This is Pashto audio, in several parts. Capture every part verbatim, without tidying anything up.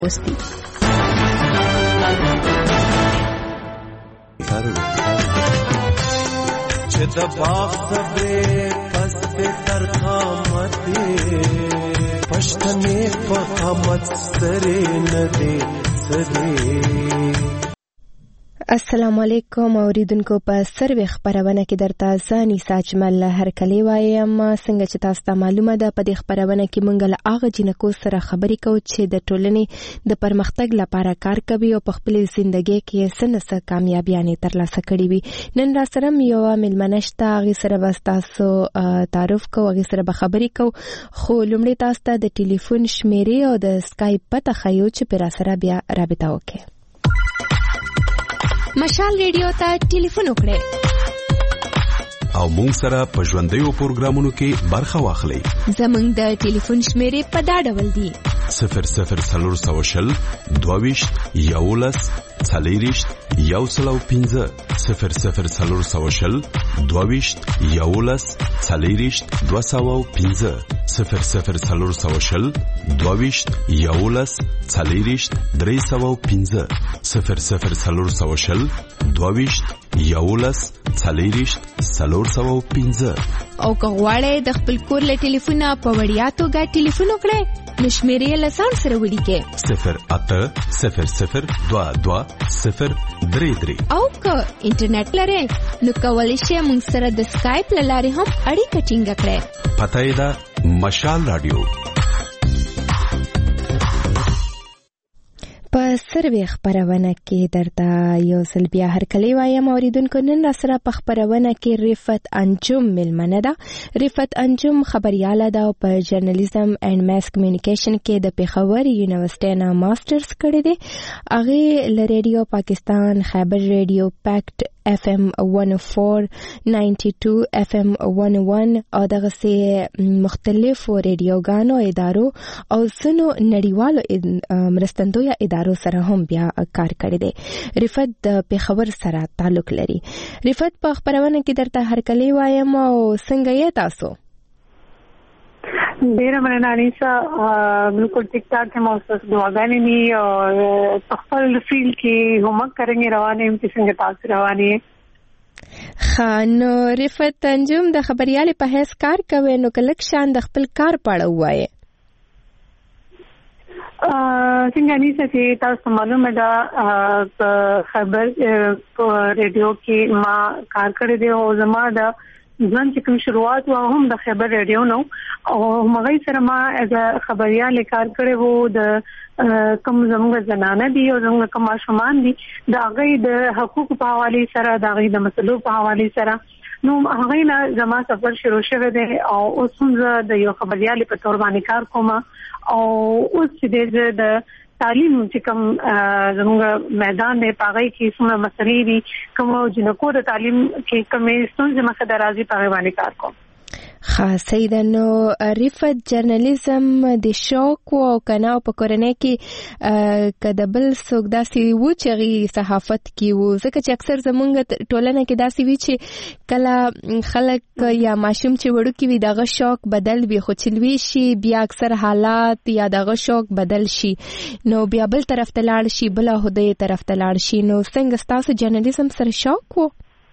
وستی چې د باغ صبر پس به تر قامت پښتنې په قامت سره نه دي سره. السلام علیکم اوریدونکو، په سروي خبرونه کې درته ځاني ساجمل هر کلی وایم. څنګه چې تاسو ته معلومه ده، په دې خبرونه کې مونږ له هغه جنکو سره خبرې کوو چې د ټولنې د پرمختګ لپاره کار کوي او په خپل ژوندۍ کې څه کامیابیانې ترلاسه کړې وي. نن را سره یو مېلمنه شته، هغې سره به تاسو تعارف کوو، هغې سره به خبرې کوو. خو لومړی تاسو ته د ټلیفون شمیرې او د سکایپ پته ښیو چې پرې سره بیا رابطه وکړئ. مشال ریډیو ته ټلیفون وکړئ او مونږ سره په ژوندیو پروګرامونو کې برخه واخلئ. زمونږ د ټلیفون شمیرې په دا ډول دي: صفر صفر څلور سوه شل دوه ویشت یولس څلېرویشت یو سل او پنځه، صفر صفر څلور سوه شل دوه ویشت یولس څلېرویشت دوه سوه او پنځه، صفر صفر څلور سوه شل دوه ویشت یولس څلېرویشت درې سوه او پنځه، صفر صفر څلور سوه شل دوه ویشت یولس څلېرویشت څلور سوه او پنځه. او که غواړئ د خپل کور له ټلیفونه په وړیا توګه ټلیفون وکړئ، نو شمیرې یې له ځان سره ولیکئ: صفر اته صفر صفر دوه دوه صفر درې درې. او که انټرنیټ لرئ، نو کولی شئ موږ سره د سکایپ له لارې هم اړیکه ټینګه کړئ. پته یې ده مشال رادیو. په سروي خبرونه کې درته یو ځل بیا هر کلی وایم اوریدونکو. نن را سره په خبرونه کې رفت انجم مېلمنه ده. رفت انجم خبریاله ده او په جرنالیزم اینډ ماس کمیونیکیشن کې د پېښور یونیورسيټي نه ماسترز کړی دی. هغې له ریډیو پاکستان، خیبر ریډیو، پیکټ اف ام ون او فور، ناینټي ټو اف ام ون او ون او دغسې مختلفو ریډیوګانو ادارو او ځینو نړیوالو مرستندویه ادارو سره هم بیا کار کړی دی. رفت د پېښور سره تعلق لري. رفت په خبرونه کې درته هرکلی وایم. او څنګه یې تاسو؟ ډیره مننه انیسا، بالکل ٹھیک ٹھاک ہے. موسس دعاګانې دي او خپل فیل کې همت کرنګ روانې هم چې څنګه تاسو روانې. خانو رفت انجم د خبريالې په هیڅ کار کوي، نو کلک شان د خپل کار پاړه وایي. څنګه انیسا چې تاسو معلومه ده خبر ریډیو کې ما کار کړی دی او زما د ځان چې کوم شروعات و هم د خبر ریډیو نو او مغې سره ما از خبرياله کار کړی وو. د کوم زموږ زنانه دي او زموږ کوم شومان دي د هغه د حقوق په حواله سره، د هغه د مسلو په حواله سره، نو هغه نه زما سفر شروع شوه دی او اوس هم د یو خبرياله په تور باندې کار کوم. او اوس چې د تعلیم چې کوم زموږ میدان دی پاغې کې څومره مسلې دي، کوم جنکو د تعلیم کې کومې ستونزې مخه درازي پاغې باندې کار کوم. خاص سیده. نو رفت جرنالیزم د شوق او کنه په کورنۍ کې کده بل څوک داسې و چې غي صحافت کې و، ځکه چې اکثر زمونږ ټولنه کې داسې وی چې کله خلک یا ماشوم چې وړو کې وي دغه شوق بدل وي، خو چې لوي شي بیا اکثر حالات یا دغه شوق بدل شي، نو بیا بل طرف ته لاړ شي، بل هدي طرف ته لاړ شي. نو څنګه تاسو جرنالیزم سره شوق و؟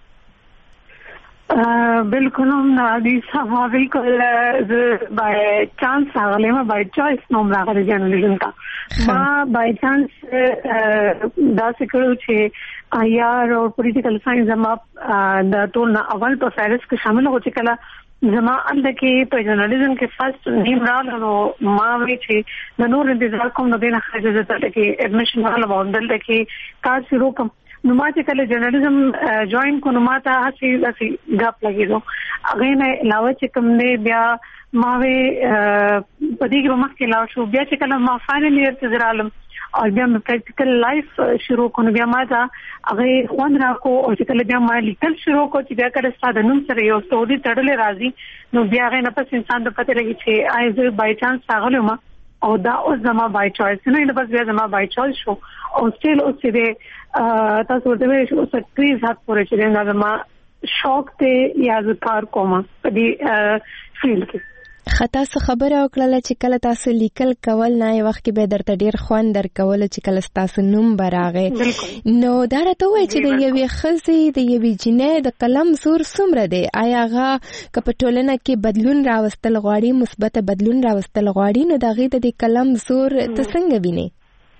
بالکل نه دي سما بالکل بای چانس راغلی ما بای چويس نوم راغلی جرنالیزم ته. ما بای چانس دا سکرو چې آیار او پولیټیکل ساينس ما د ټول نه اول په فارس کې شامل هو چې کله زما اند کې په جرنالیزم کې فرست نیم راغلو. ما وی چې د نور انتظار کوم نه دینه خرج زته کې اډمیشن راغله باندې کې کار شروع کوم. نو ما چې کله جرنالیزم جوائن کو نو ما ته هڅه هڅه غاپ لګیدو. هغه نه علاوه چې کوم نه بیا ما وی پدې کې مخ کې لا شو. بیا چې کله ما فائنل ایئر ته درالم او بیا مې پریکټیکل لایف شروع کړو، بیا ما دا هغه خوان راکو او چې کله بیا ما لیکل شروع کو چې بیا کله ستاسو نوم سره یو ستوري تړلې راځي، نو بیا هغه نه پس انسان ته پته لګي چې آیزه بای چانس راغلم او دا اوس زما بای چويس نه نه بس بیا زما بای چويس شو. او سټیل اوس دې تاسو ورته وایي چې اوس کریز هات پورې چې دا زما شوق ته یا ذکر کوم په دې فیلډ کې. خطا څه خبره وکړله چې کله تاسو لیکل کول نه یو وخت کې به درته ډیر خوند درکول چې کله تاسو نوم براغه نو دا راته وایي چې د یوې ښځې د یوې جنۍ د قلم زور څومره دی آیا هغه که په ټولنه کې بدلون راوستل غواړي مثبت بدلون راوستل غواړي نو د هغې د کلم زور ته څنګه ویني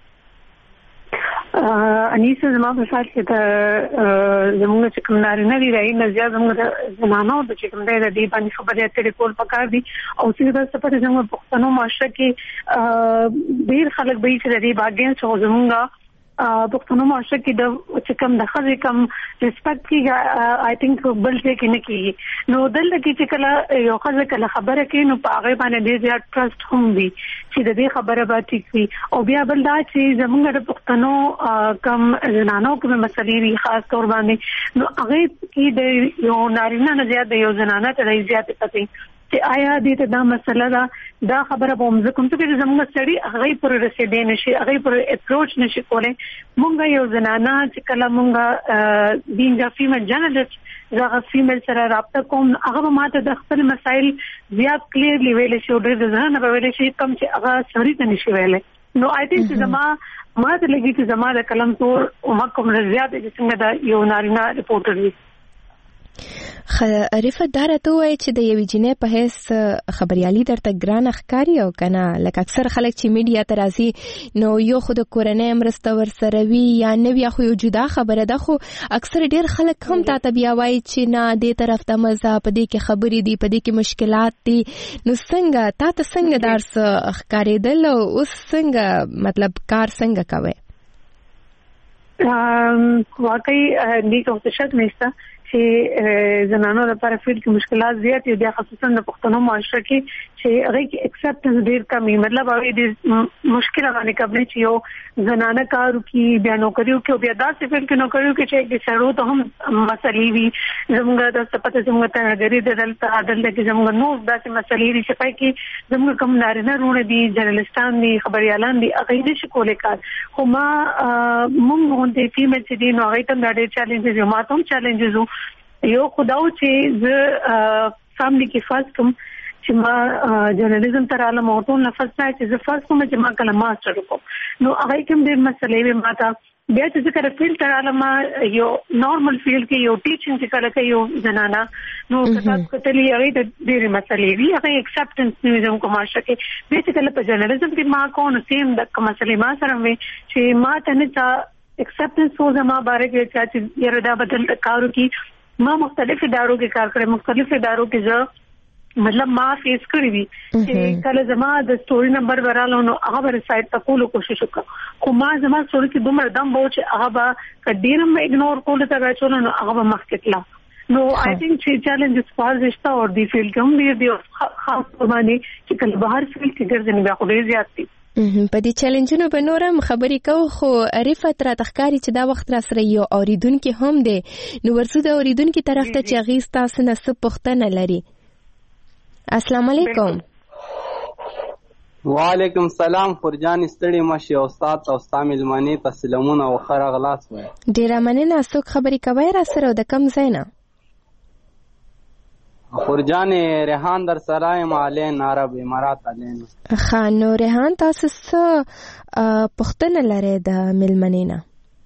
انیسه زما په سات کې د زموږ چې کوم نارینه دي راځي نه زیات زموږ د زنانو د چې کوم دی د دې باندې خبرې اترې کول پکار دي او چې د سپورت زموږ پښتنو معاشره کې ډېر خلک به چې د دې باګین څو زموږ پښتنو معاشره کې د چې کوم د خځې کوم ریسپیکټ کیږي آی تھنک بل څه کې نه کیږي نو دلته کې چې کله یو خځه کله خبره کوي نو په هغه باندې ډېر زیات ټرست هم وي چې د دې خبره به ټیک وي او بیا بل دا چې زموږ د پښتنو کم زنانو کوم مسلې وي خاص تور باندې نو هغه کې د یو نارینه نه زیات د یو زنانه ته زیات پته چې آیا دې ته دا مسله دا دا خبره به موږ کوم چې زموږ سړي هغه پر رسیدې نشي هغه پر اپروچ نشي کولای موږ یو زنانه چې کله موږ دین د فیمل جرنالست زغه فیمل سره رابطه کوم هغه ماته د خپل مسایل زیات کلیرلی ویل شي او ډېر ځنه به ویل شي کم چې هغه سړي ته نشي ویل نو آی تھنک چې زما ماته لګي چې زما د کلم تور او ما کوم زیات چې څنګه دا یو نارینه ریپورټر وي رفت دا راته وایي چې د یوې جنۍ په حیث خبریالي درته ګرانه ښکاري او که نه لکه اکثر خلک چې میډیا ته راځي نو یو خو د کورنۍ مرسته ورسره وي یا نه وي خو یو جدا خبره ده خو اکثر ډېر خلک هم تا ته بیا وایي چې نه دې طرف ته مزه په دې کې خبرې دي په دې کې مشکلات دي نو څنګه تا ته څنګه دا څه ښکارېدل او اوس څنګه مطلب کار څنګه کوئ واقعي دې کوشش نشته چې زنانو لپاره فیل کې مشکلات زیات دي بیا خصوصا د پښتنو معاشره کې چې هغه کې اکسپټنس ډیر کمی مطلب هغه دې مشکل باندې کوي چې یو زنانه کارو کې بیا نوکریو کې بیا داسې فیل کې نوکریو کې چې د سړو ته هم مسلې وي زموږ د سپته زموږ ته غری د دلته عدل کې زموږ نو داسې مسلې دي چې پای کې زموږ کوم نارینه رونه دي جرنالستان دي خبريالان دي هغه نشي کولای کار خو ما موږ غونډې فیمل چې دي نو هغه ته ډېر چیلنجز یو ماته هم چیلنجز یو خداو چې ز فاملی کې فرست کوم چې ما جرنالیزم تر عالم او ټول نفس نه چې ز فرست کوم چې ما کله ماستر وکم نو هغه کوم ډېر مسلې به ما ته بیا چې ذکر فیل تر عالم یو نارمل فیلډ کې یو ټیچینګ چې کله کوي یو زنانا نو کتاب کتلې هغه د ډېر مسلې وی هغه اکسپټنس نیوزم کوم شکه به چې کله په جرنالیزم کې ما کو نو سیم د کوم مسلې ما سره وي چې ما ته نه تا اکسپټنس او زما باره کې چې یره بدل کارو کې ما مختلف ادارو کې کار کړم مختلف ادارو کې زه مطلب ما فیس کړی وی چې کله زما د سټوري نمبر ورالو نو هغه ور سایت ته کولو کوشش وکړه خو ما زما سټوري کې دومره دم بو چې هغه با کډیرم اګنور کول ته راچول نو هغه مخکټلا نو آی تھنک چې چیلنجز فار زشتا اور دی فیلډ کوم دی خاص باندې چې کله بهر فیلډ کې ګرځنی بیا خو ډیر زیات دي په دې چیلنجونو به نورم خبرې کوو خو رفت را تخکاری چې دا وخت را سره یو اوریدونکو هم دی نو ورسو د اوریدونکو طرف ته چې غیس تاسو نه څه پوښتنه لري السلام علیکم وعلیکم السلام فرجان استړي مشه استاد او استاد ملمنې تسلیمونه او خره غلاس وای ډیر مننه څوک خبرې کوي را سره د کم ځای نه فرجان ریحان در سرایم علین عرب امارات علین خانو ریحان تاسو څه پښتنه لري د ملمنینا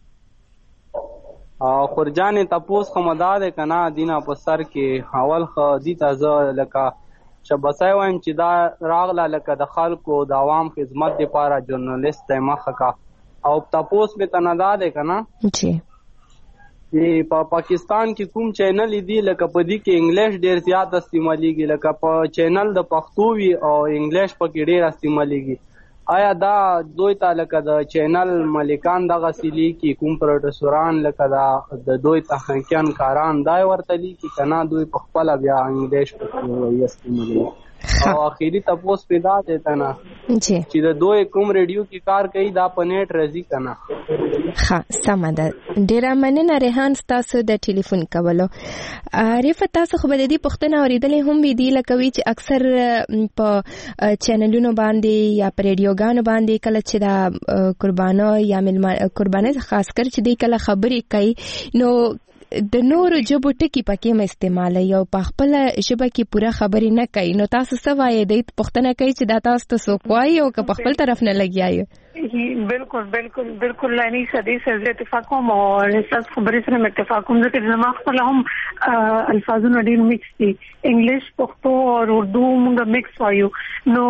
او فرجان تپوس خمداد کنا دینا په سر کې حوال خ دي تازه لکه شبسای وایم چې دا راغله لکه د خلکو د عوام خدمت لپاره ژورنالیست مخه کا او تپوس به تناداد کنا جی په پاکستان کې کوم چینل دی لکه په دې کې انګلیش ډیر زیات استعماليږي لکه په چینل د پښتو وی او انګلیش په کې ډیر استعماليږي آیا دا دوی ته لکه د چینل مالکان د غسیلی کې کوم پروډوسران لکه دا د دوی تخنیکان کاران دا ورته لیکي کنا دوی په خپل بیا انګلیش په کې استعمالوي او اخیری تاسو پیدا دیتا نه جی چې د دوی کوم ریډیو کې کار کوي دا په نیټ راځي کنه ها سم ده ډیر مننه ریحان تاسو د ټلیفون کولو عارف تاسو خو به دې پښتنه اوریدلې هم وی دی لکه وی چې اکثر په چینلونو باندې یا په ریډیوګانو باندې کله چې دا قربانو یا ملما قربانه خاص کر چې دې کله خبرې کوي نو د نورو ژبو ټکي پکې م استعمالوي او په خپله ژبه کې پوره خبرې نه کوي، نو تاسو څه وایئ؟ دوی پوښتنه کوي چې دا تاسو ته څوک وایي او که په خپل طرف نه لګیایي. بالکل بالکل بالکل لانی سدي سره اتفاق کوم او اساس خبرې سره اتفاق کوم چې زما خپل هم الفاظونه ډېر مکس دي، انګلیش، پښتو او اردو موږ مکس وایو. نو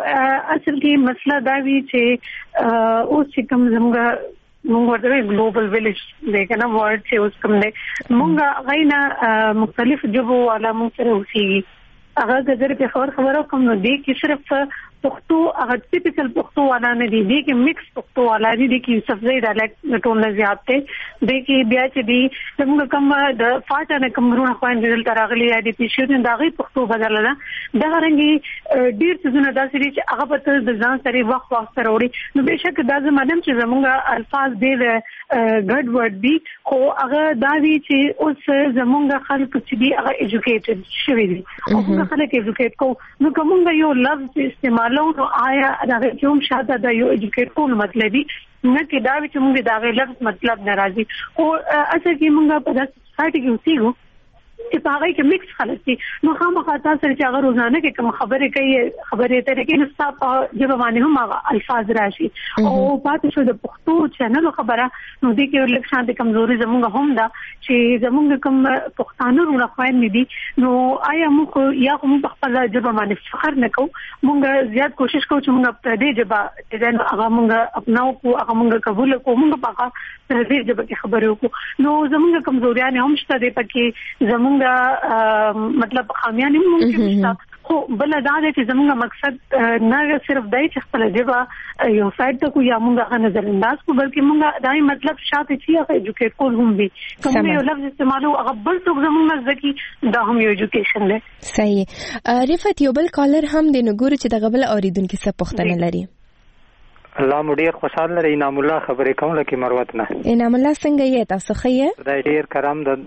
اصل کې مسله دا وی چې اوس چې کوم زموږ موږ ورته ګلوبل ویلیج دی کنه ورډ چې اوس کوم دی، موږ غینا مختلف ژبو والا موږ سره اوسېږي. هغه د دې په خبر خبرو کوم نو دی کې صرف پښتو هغه ټیپیکل پښتو والا نه دی، دی کې مکس پښتو والا دی، دی کې سبزی ډایلکټ ټول نه زیات دی، دی کې بیا چې دی موږ کوم د فاټه نه کوم رونه خوان دل ترغلی دی پېښې دا غي پښتو بدل نه دا رنګي ډیر څه نه داسې دي چې هغه په د ځان سره وخت وخت سره وړي. نو بهشکه دا زمادم چې زمونږ الفاظ ډیر ګډ ورډ دي، خو هغه دا وی چې اوس زمونږ خلک چې دی هغه ایجوکیټډ شوي دي او هغه خلک ایجوکیټ کو نو کومه یو لفظ استعمال نو آیا دا کوم شاده دا یو ایجوکیټ کول مطلب دی نه کې دا چې موږ دا غي لفظ مطلب ناراضي او اصل کې موږ په داسې سایت کې اوسېږو چې په هغه کې مکس خلک دي. نو خامخا تاسو چې هغه روزانه کې کوم خبرې کوي خبرې ته کې نو تاسو جواب باندې هم هغه الفاظ راشي او پاتې شو د پښتو چینل خبره نو دې کې لږ شانتي کمزوري زموږ هم دا چې زموږ کوم پښتانه رونه خوان دي. نو آیا موږ یا کوم په خپل جواب باندې فخر نه کوو، موږ زیات کوشش کوو چې موږ په دې جواب چې هغه موږ اپناو کو هغه موږ قبول کوو، موږ په هغه دې جواب کې خبرې وکړو. نو زموږ کمزوریان هم شته دي پکې، زموږ مطلب خامیان هم ممکن شته، خو بل دا دی چې زموږ مقصد نه صرف دی چې خپل ژبه یو سایډ ته کو یا موږ هغه نظر انداز کو، بلکې موږ دا مطلب شاته چې هغه ایجوکیټ کول هم وي، کوم یو لفظ استعمالو هغه بل څوک زموږ نزدکی دا هم یو ایجوکیشن دی. صحیح. رفعت یو بل کالر هم د نګورو چې د غبل اوریدونکو څخه پوښتنه لري. الله مو ډیر خوشاله لري. انعام الله خبرې کوم لکه مروت نه. انعام الله څنګه یې تاسو ښه؟ دا ډیر کرام د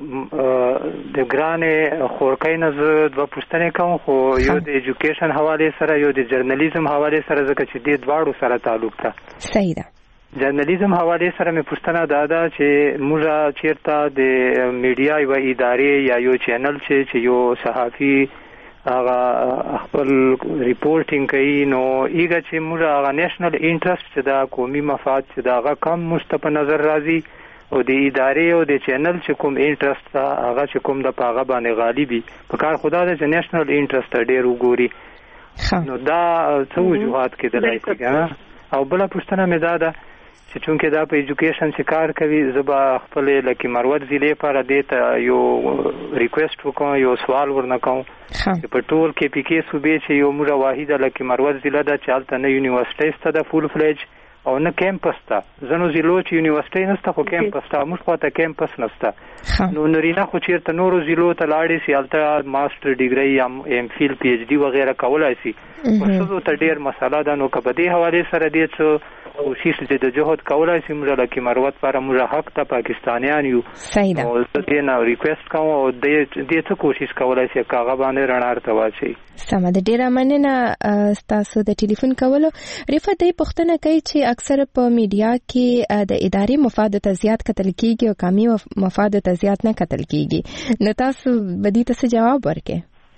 د ګرانې خورکۍ نه زه دوه پوښتنې کوم، خو یو د ایجوکیشن حواله سره یو د جرنالیزم حواله سره ځکه چې دې دواړو سره تعلق ده. صحیح ده. جرنالیزم حواله سره مې پوښتنه دا ده چې موږ چیرته د میډیا یو ادارې یا یو چینل چې یو صحافي هغه خپل ریپورټینګ کوي، نو ایګه چې موږ هغه نېشنل انټرست چې دا قومي مفاد چې دا هغه کم موږ په نظر راځي او د ادارې او د چینل چې کوم انټرست هغه چې کوم د پاغه باندې غالبي په کار خدا د نېشنل انټرست ډېر وګوري. نو دا څه وجوهات کې دلای شي؟ او بل پوښتنه مې دا ده چې چونکه دا په ایجوکیشن چې کار کوي زبا خپل لکه مروت ضلع پر دې یو ریکوست وکم یو سوال ورنکوم چې په ټول کې پی کې صوبې چې یو موږ واحده لکه مروت ضلع دا چالت نه یونیورسيټي ست د فول فلیج او نه کیمپس ته زنو ضلع چې یونیورسيټي نسته خو کیمپس ته موږ خو ته کیمپس نسته. نو نرینا خو چیرته نورو ضلع ته لاړې سي الته ماستر ډیګري یا ایم فیل پی ایچ ډي وغیرہ کولای سي، خو څه ته ډیر مسله ده. نو کبه دې حواله سره دې څه کوشش دې د جهاد کولای سي موږ لکه مروت پر موږ حق ته پاکستانیان یو. صحیح ده. او دې نه ریکوست کوم او دې دې څه کوشش کولای سي کاغه باندې رڼا واچي. سم ده. ډیره مننه تاسو د ټلیفون کولو. رفعت دې پوښتنه کوي چې اکثر په میډیا کې د اداري مفاد ته زیات کتل کیږي او قومي مفاد ته زیات نه کتل کیږي، نو تاسو بدی ته څه جواب ورکړئ؟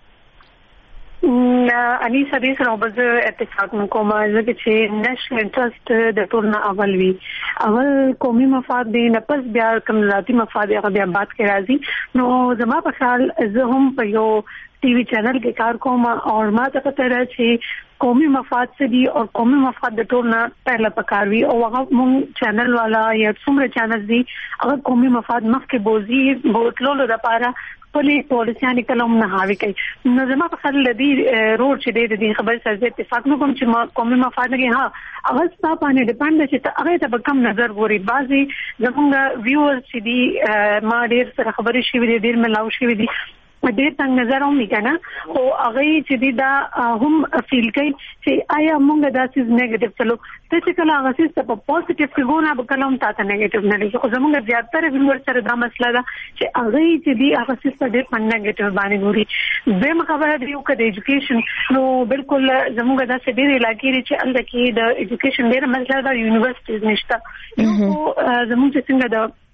اني سړي سره وبز اتفاق نکوم ځکه چې نېشنل انټرست د ټول نه اول وی، اول قومي مفاد دی نه پس بیا کوم ذاتي مفاد هغه بیا بات کې راځي. نو زما په خیال زه هم په یو ٹی وی چینل کې کار کوم او ما ته پته را چې قومي مفاد څه دي او قومي مفاد د ټول نه پهله پکار وی او هغه مونږ چینل والا یا څومره چینل دي هغه قومي مفاد مخکې بوزي بوتلو لپاره خپل پالیسيانه کلم نه هاوي کوي. نو زما په خل لدی روډ چې د خبر سره اتفاق نو کوم چې قومي مفاد نه ها هغه ستاسو باندې ډیپند شي ته هغه ته کم نظر ګوري. بعضي زموږ ویورز چې دي ما ډیر سره خبرې شي دي ډیر ملاو شي دي ډیر څنګه نظر هم نکنه او هغه چې دی دا هم فیل کوي چې آیا موږ دا سیز نیگیټیو چلو ته چې کله هغه سیز ته په پوزټیو کې ګونه به کلم تاسو نیگیټیو نه لګي. خو زموږ زیاتره ویور سره دا مسله ده چې هغه چې دی هغه سیز ته ډیر پن نیگیټیو باندې ګوري. به خبره دی یو کده ایجوکیشن نو بالکل زموږ دا څه ډیر علاقې چې الته کې د ایجوکیشن ډیر مسله ده، یونیورسيټیز نشته. یو زموږ څنګه د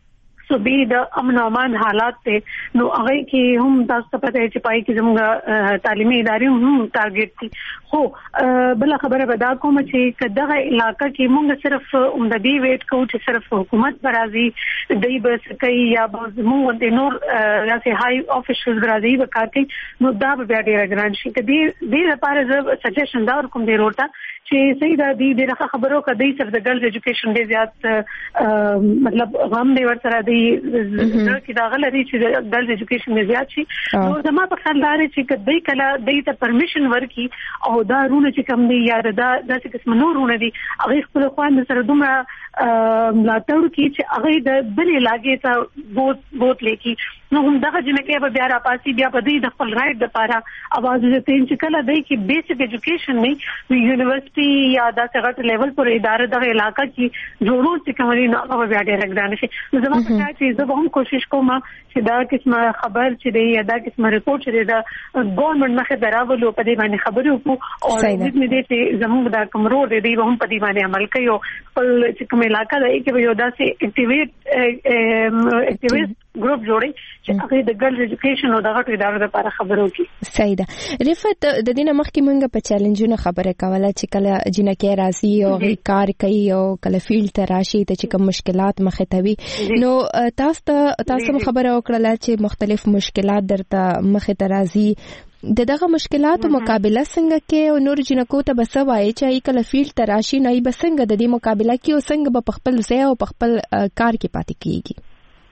صوبې د امن او امان حالات ته نو هغه کې هم تاسو ته پته چې پای کې زموږ تعلیمي ادارې هم ټارګټ دي خو بل خبره ودا کوم چې کداغه علاقہ کې موږ صرف عمددي ویټ کوو چې صرف حکومت برازي دای بس کوي یا موږ د نور راسي هاي افیشلز برازي وکاتي نو دا به ډیر ګران شي کدي دې لپاره زه سجیشن دا کوم دی ورته چې صحیح دا دی دغه خبرو کدی سر د ګرلز ایجوکیشن ډیر زیات مطلب غم دی ورسره دی چې دا غلري چې ګرلز ایجوکیشن ډیر زیات شي نو زما په خیال دا چې کدی کله د ته پرمیشن ورکي او دا رونه چې کم دی یا دا داسې قسم نور رونه دي هغه خپل خوان سره دومره ملاتړ کی چې هغه د بلې لاګې ته بوت بوت لیکي نو هم دغه جنکه به بیا را پاسي بیا په دې د خپل رائټ لپاره اواز دې چې کله دی کې بیسیک ایجوکیشن نه یونیورسيټي یا د څنګه لیول پر ادارې د علاقہ کې جوړو چې کومې نه هغه بیا ډېر ګران شي نو زما په خیال چې زه هم کوشش کوم چې دا قسمه خبر چې دی یا دا قسمه ریپورت چې دی دا ګورنمنت مخه دراولو په دې باندې خبرې وکړو او دې مې دې چې زموږ د کمرو دې هم په دې باندې عمل کوي او خپل چې کوم علاقہ دی کې یو داسې اکټیویټ اکټیویټ ګروپ جوړي چې هغه د ګرلز ایجوکیشن او د غټو ادارو لپاره خبرو کوي. صحیح ده. رفعت د دې مخکې مونږ په چیلنجونو خبره کوله چې کله جنکه راځي او غي کار کوي او کله فیلډ ته راشي ته چې کوم مشکلات مخه توي نو تاسو ته تاسو خبره وکړه چې مختلف مشکلات درته مخه ته راځي د دغه مشکلاتو مقابله څنګه کې او نور جنکو ته بس وایي چې کله فیلډ ته راشي نه به څنګه د دې مقابله کې او څنګه په خپل ځای او په خپل کار کې پاتې کیږي.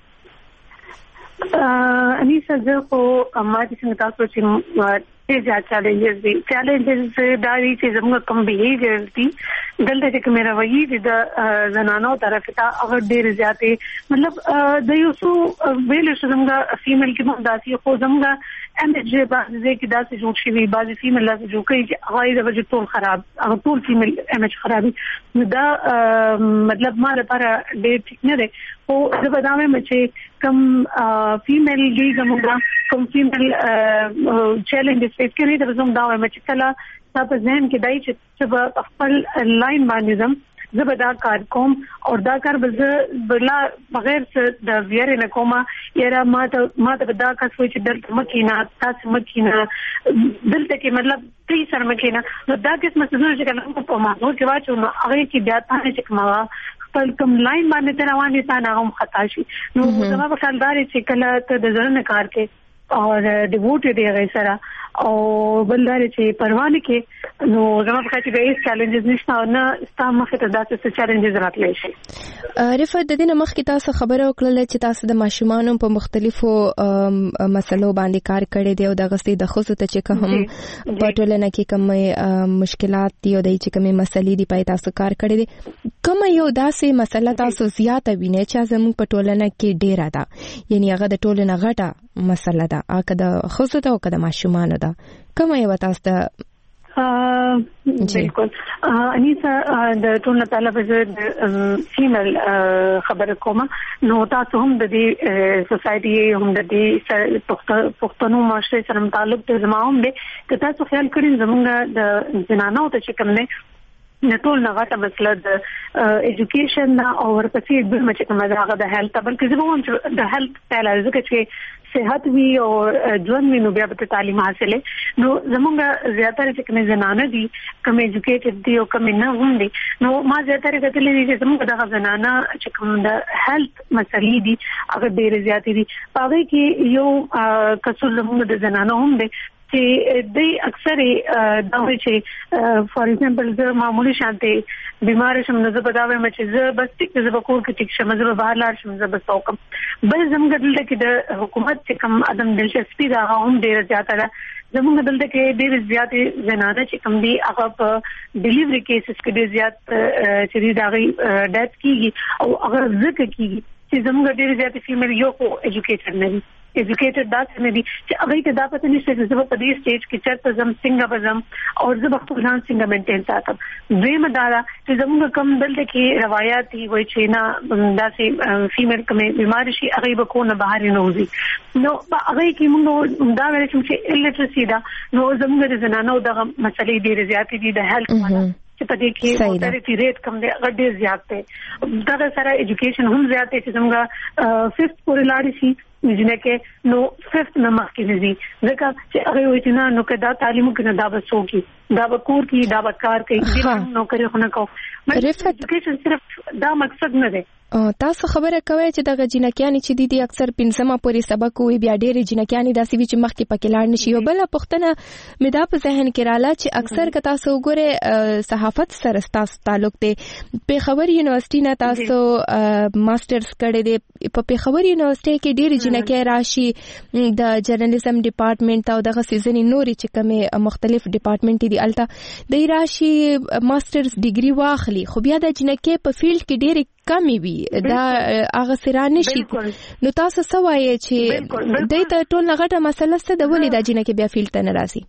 انیسا زه خو ما چې څنګه تاسو چې ډېر زیات چیلنجز دي چیلنجز دا دي چې زموږ کوم بیهیویر دي دلته چې کومه رویه دي د زنانو طرف ته هغه ډېر زیاتې مطلب د یو څو ویل شو زموږ فیمیل کې هم داسې خو زموږ امیج بعضې کې داسې جوړ شوي بعضې فیمیل داسې جوړ کوي چې هغه د وجې ټول خراب هغه ټول فیمیل امیج خرابي نو دا مطلب ما لپاره ډېر ټیک نه دی خو زه به دا وایم چې کوم فیمیل دي زموږ کوم فیمیل چیلنجز فیس کوي دا زموږ دا وایم چې کله تاسو ځین کې دای چې خپل لاین باندې زم زبدا کار کوم او دا کار به بلا بغیر د ویره نه کومه یاره ما ته ما ته دا کار سوچ دلته مکینا تاسو مکینا دلته کې مطلب پری سر مکینا نو دا کیسه مسله چې کله په ما نو کې واچو نو هغه کې بیا تاسو چې کومه خپل کوم لاین باندې ته روانې تا نه هم خطا شي نو زما په خیال داري چې کله ته د ځړنه کار کې اور ډیوټ دی غي سره او بلدار چې پروانه کې نو زما په خاطر به چیلنجز نشته او نه ستاسو مخه ته داسې چیلنجز راتلی شي. رفعت د دې مخکې تاسو خبره وکړه چې تاسو د ماشومانو په مختلفو مسلو باندې کار کړی دی او د غستې د خصوص ته چې کوم په ټولنه کې کوم مشکلات دي او د چې کوم مسلې دی پای تاسو کار کړی دی کوم یو داسې مسله تاسو زیاته وینئ چې زموږ په ټولنه کې ډیره ده یعنی هغه د ټولنه غټه مسله ده اګه د خصوص ته او کده ماشومان ده کومه یو تاسو ته بالکل انیسا د ټول طالب د فیمیل خبر کومه نو تاسو هم د دې سوسايټي هم د دې پښتنو معاشره سره تعلق د زموږ دي که تاسو خیال کړئ زموږ د جنانو ته چې کوم نه نټول نه غټه مسله د ایجوکیشن او ورپسې د مچ کومه دغه د هیلث بلکې زه هم د هیلث په لاره چې صحت وی او ژوند وی نو بیا په تعلیم حاصله نو زمونږ زیاتره چې کومه زنانه دي کوم ایجوکیټډ دي او کوم نه هم دي نو ما زیاتره کتلې دي چې زمونږ دغه زنانه چې کوم د هیلث مسلې دي هغه ډېر زیاتې دي په کې یو کڅول زمونږ د زنانه هم دي چې د اکثر دا وی چې فار ایگزامپل زه معمولی شانته بیمار شم نو زه په دا وایم چې زه بس ټیک زه به کور کې ټیک شم زه به بهر لاړ شم زه به څوکم بل زموږ دلته کې د حکومت چې کوم عدم دلچسپي دا هم ډېر زیاته ده زموږ دلته کې ډېر زیاتې زنانه چې کوم دي هغه په ډیلیوري کیسز کې ډېر زیات چې دي دا غي ډیث کیږي او هغه ځکه کیږي چې زموږ ډېر زیاتې فیمیل یو کو ایجوکیټډ نه دي ایجوکیټډ دا څه نه دي چې هغه ته دا پته نشته چې زه په دې سټیج کې چرته زم څنګه بزم او زه په خپل ځان څنګه مینټین ساتم دویمه دا چې زموږ کوم دلته کې روایت دي وایي چې نه داسې فیمیل کومه بیماری شي هغه به کو نه بهر نه وځي نو هغه کې موږ دا ویل چې الټرسي دا نو زموږ د زنانو دغه مسلې ډېرې زیاتې دي د هیلث چې په دې کې موټریټي ریټ کم دی هغه ډیر زیات دی دا سره ایجوکیشن هم زیات دی چې څنګه ففت پورې لاړ شي جنکه نو ففت نه مخکې دي ځکه چې هغه وایي چې نه نو کدا تعلیم کنه دا بسو کی دا بکور کی دا بکار کوي دې نوکری خو نه کو مګر ایجوکیشن صرف دا مقصد نه دی تاسو خبره کوي چې د جنکیانې چې د دې اکثر پنځمه پورې سبق وي بیا ډېرې جنکیانې داسې وي چې مخکې پکې لاړ نشي او بل پښتنه مې دا په ذهن کې رااله چې اکثر که تاسو وګورئ صحافت سره تاسو تعلق دی پېښور یونیورسيټي نه تاسو ماسترز کړی دی په پېښور یونیورسيټي کې ډېرې جنکې راشي د جرنالیزم ډپارټمنټ او دغه سیزنې نورې چې کومې مختلف ډپارټمنټ دي الته د راشي ماسترز ډیګري واخلي خو بیا د جنکې په فیلډ کې ډېرې کمی وي دا هغه سرانه شي نو تاسو څه وایي چې د دې ټول غټه مسله څه د ولې د جنکې بیا فیلډ ته نه راځي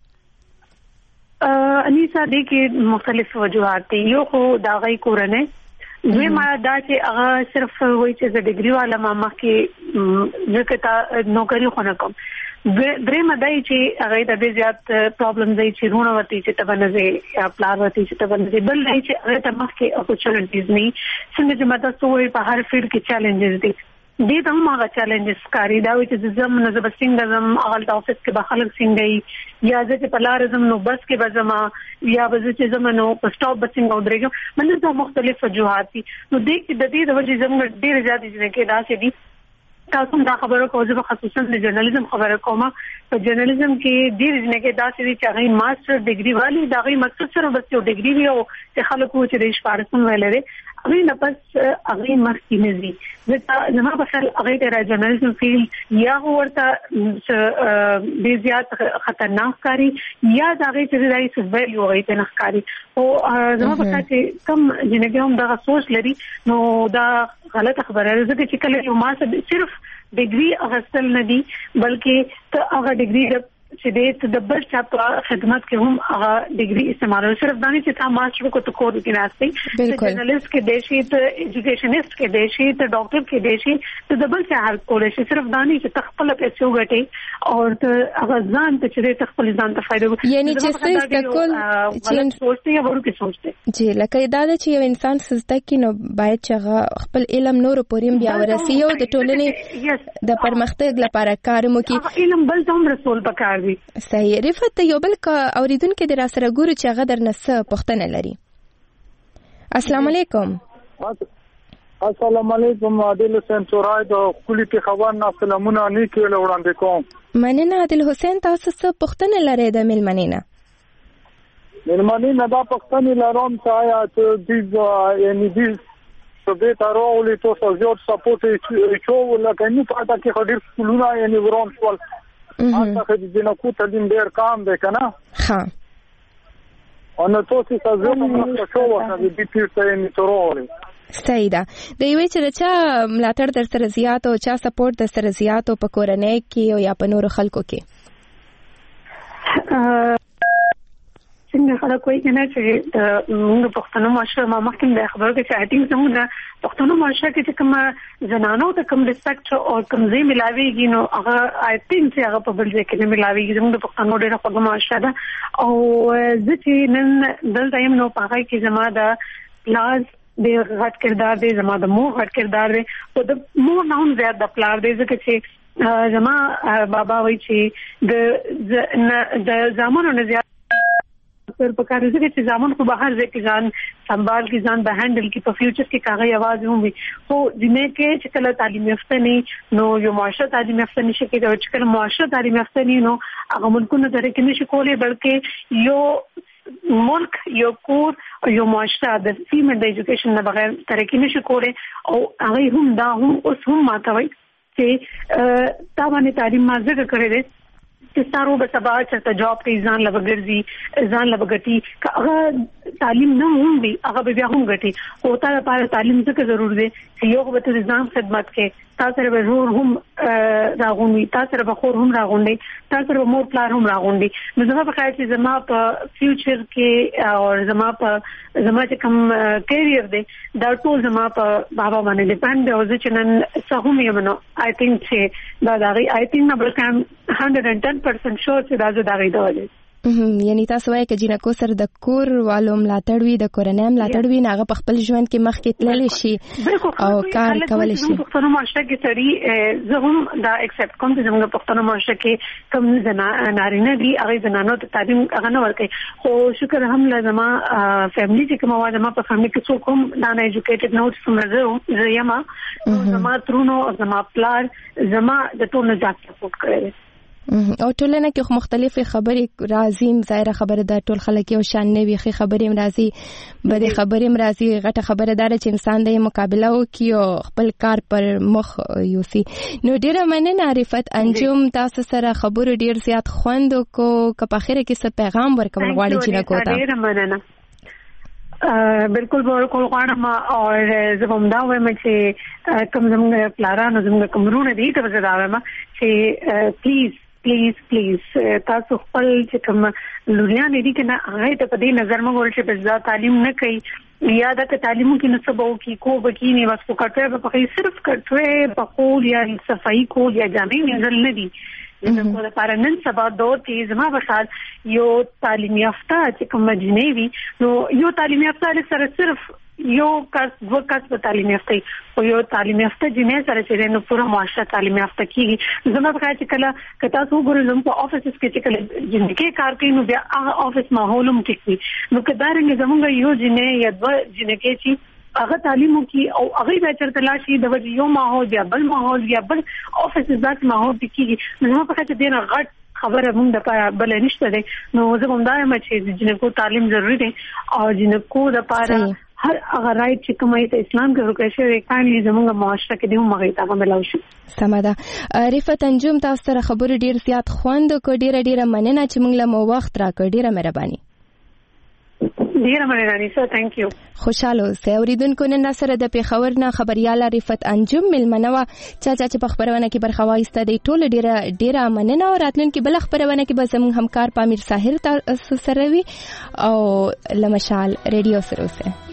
انیسا دې کې مختلف وجوهات دي یو خو دا غي کورنه زه ما دا چې هغه صرف وایي چې د ډیګري والا ما مخکې ځکه تا نوکری خو نه کوم درې مدای چې هغه د ډېر زیات پرابلم دی چې رونه ورته چې تبنځي یا پلان ورته چې تبنځي بل نه چې هغه ته مخکې اپورچونټیز نه څنګه چې ماته سوې په هر فیلډ کې چیلنجز دي دې ته هم هغه چیلنجز کاری دا وي چې زم نه زب څنګه زم هغه افیس کې به خلک څنګه یا چې په لار زم نو بس کې به زم یا به چې زم نو په سټاپ بس څنګه ودرېږم منځ دا مختلف وجوهات دي نو دې کې د دې د وجې زم ډېر زیات دي چې دا چې دي تاسو دا خبره کوم چې خصوصا د جرنالیزم خبره کومه په جرنالیزم کې ډېر ځنګه داسې دي چې هغه ماستر ډیګري والی دا غي مقصد سره بس یو ډیګري وي او چې خلکو چې د شپارسم ویلې هغه نه پس هغه مخکې نه دي ځکه زما په خیال هغه د جرنالیزم فیلډ یا ورته ډېر زیات خطرناک کاری یا دا غي چې دای څه ویل یو غي ته نخکاری او زما په خیال چې کم جنګ هم دا سوچ لري نو دا غلط خبره ده چې کله یو ماستر صرف ډیګري اغستل نه دي بلکې ته هغه ډیګري چې د د بل چا په خدمت کې هم هغه ډیګري استعمالول صرف دانی چې تا ماستر کو ته کور کې راځي ته جرنالیست کې دیشي ته ایجوکیشنست کې دیشي ته ډاکټر کې دیشي ته د بل چا هیلپ کولای شي صرف دانی چې تخپل پیسې وګټي او ته هغه ځان ته چې تخپل ځان ته فائدہ یعنی چې څه تکول چې سوچته یا ورو کې سوچته جی لکه دا چې یو انسان سزده کې نو باید چې خپل علم نور پورې بیا ورسي او د ټولنې د پرمختګ لپاره کار وکړي علم بل څومره رسول پکار دي صحیح رفت یو بل کا اوریدونکو در سره ګورو چې هغه در نس پښتنه لري السلام علیکم السلام علیکم عادل حسین چورای د کلی کې خبر نه سلامونه نه کېل وړاندې کوم مننه عادل حسین تاسو څه پښتنه لري د ملمنینه ملمنینه دا پښتنه لروم چې چې د یعنی د سبه تارولی تو سوجوت سپورټ چې لکه نو پاته کې خډیر سکولونه یعنی ورون شول اته د جنکو تعلیم ډیر کم دی کنه ها ان تو چې تاسو موږ شو وخت د دې پیټه یې تروري صحیح ده د یوې چې چا ملاتړ در سره زیات او چا سپورټ در سره زیات او په کورنۍ کې او یا په نور خلکو کې څنګه خلک کوي کنه چې د موږ پښتنو معاشره ما مخکې د خبرو کې چې اټینګ زموږ د پښتنو معاشره کې چې کوم زنانو ته کوم ریسپیکټ او کوم ځای ملاويږي نو هغه آی تھنک چې هغه په بل ځای کې نه ملاويږي زموږ د پښتنو ډېر خپل معاشره ده او ځکه نن دلته یم نو پاره کې زما د پلاز د غټ کردار دی زما د مو غټ کردار دی او د مو نه هم زیات د پلار دی ځکه چې زما بابا وایي چې د د زمانو نه زیات پر پکار دي چې ځامن خو بهر ځکه کې ځان سنبال کې ځان به هندل کې په فیوچر کې کاغذ आवाज هم وي خو دنه کې چې کله تعلیم یافته نه نو یو معاشره تعلیم یافته نشي کېدای چې کله معاشره تعلیم یافته نه نو هغه ملکونه درې کې نشي کولای بلکې یو ملک یو کور یو معاشره د فیمل د ایجوکیشن نه بغیر ترقی نشي کولای او هغه هم دا هم اوس هم ماتوي چې تا باندې تعلیم ما زده کړې ده چې ستارو به سبا چې جاب کې ځان لوګرځي ځان لوګټي هغه تعلیم نه هم وي هغه بیا هم غټي او تا لپاره تعلیم څه ضرور دی چې یو به ته ځان خدمت کې تاسو سره به زور هم راغونډي تاسو سره به خور هم راغونډي تاسو سره به مور پلار هم راغونډي نو زما په خیال چې زما په فیوچر کې او زما په زما چې کوم کیریئر دی دا ټول زما په بابا باندې ډیپند دی او چې نن څه هم یم نو آی تھنک چې دا دا آی تھنک نه بلکې one hundred ten percent شور چې دا زه دا غي دا ولې یعنی تاسو وایي چې جنکو سره د کور والو ملاتړ وي د کورنۍ ملاتړ وي هغه په خپل ژوند کې مخکې تللی شي او کار کولی شي. پښتنو معاشره کې سړي زه هم دا اکسپټ کوم چې زموږ پښتنو معاشره کې کوم نارینه دي هغه زنانو ته تعلیم هغه نه ورکوي خو شکر هم لازمه فیملی چې کوم واه زما په فیملی کې څوک هم دا نه ایجوکیټډ نه اوس څومره زه یم زما ترونو زما پلار زما د ټولو ځان سپورټ کوي او ټولنه کې خو مختلفې خبرې راځي ظاهره خبره ده ټول خلک یو شان نه وي ښې خبرې هم راځي بدې خبرې هم راځي غټه خبره دا ده چې انسان د مقابله وکړي او خپل کار پر مخ یوسي. نو ډېره مننه رفعت انجم تاسو سره خبرو ډېر زیات خوند وکړو که په اخره کې څه پیغام ورکول غواړئ جنکو ته؟ ډېره مننه بالکل بالکل غواړم او زه هم دا وایم چې کوم زموږ پلارانو زموږ کوم وروڼه دي ته زه دا وایم چې پلیز پلیز پلیز تاسو خپل چې کوم لوریان دي کنه هغه ته په دې نظر مګور چې بزا تعلیم نه کوي یا د تعلیمو کې نسبو کې کو بکی نه واسو کټه په کې صرف کټه په کول یا صفائی کول یا جامې نظر نه دي نو د پارنن سبا دور کې زما بخال یو تعلیم یافته چې کوم جنې وي نو یو تعلیم یافته سره صرف یو کس دو کس په تعلیم یافته او یو تعلیم یافته جنې سره چې نو پورا معاشره تعلیم یافته کیږي زما په خیال چې کله کتا سو ګورم په افیس کې چې کله جنې کار کوي نو بیا هغه افیس ماحول هم ټیک وي نو کدارنګ زمونږ یو جنې یا دو جنې کې چې هغه تعلیمو کې او هغه به چرته لاشي د وجه یو ماحول بیا بل ماحول بیا بل افیس ذات ماحول کیږي نو په خاطر دې نه غټ خبره مونږ د پاره بل نشته دی نو زه هم دا یم چې جنکو تعلیم ضروری دی او جنکو د پاره هر هغه رائټ چې کومه ته اسلام کې ورکړل شوی کاني زموږ معاشره کې د مغې ته ملاو شي. سمه ده. رفعت انجم تاسو سره خبرې ډیر زیات خوند کو ډیره ډیره مننه چې موږ له مو وخت راکړ ډیره مهرباني. ډیره مننه سر ثانک یو. خوشاله اوسئ اوریدونکو نن سره د پیښور نه خبرياله رفعت انجم ملمنوه چا چا چې په خبرونه کې برخه واخیسته دی ټول ډیره ډیره مننه او راتلونکي بل خبرونه کې به زموږ همکار پامیر ساحر تاسو سره وي او لمشال ریډیو سره اوسئ.